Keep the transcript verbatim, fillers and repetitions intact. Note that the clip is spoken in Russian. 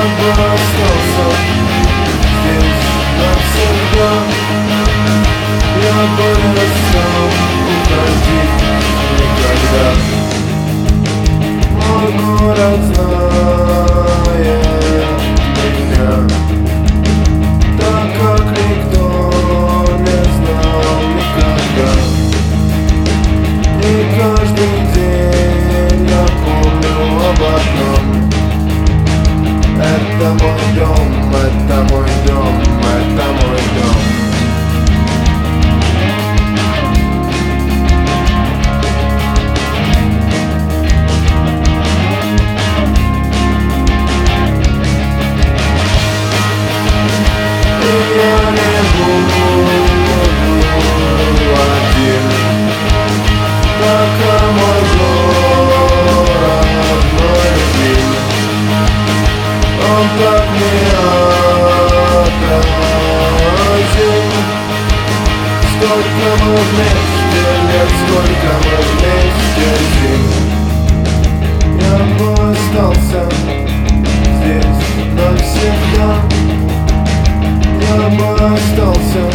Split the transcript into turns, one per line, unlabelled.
бы остался здесь навсегда. Я бы не стал уходить никогда. Мой город знает меня так, как никто не знал никогда. И каждый день я помню об одном: это мой дом, это мой дом, это мой дом. Я не буду один, пока мой город, мой любим. Он так неотразим. Сколько мы вместе лет, сколько мы вместе зим. Я бы остался здесь навсегда. Я бы остался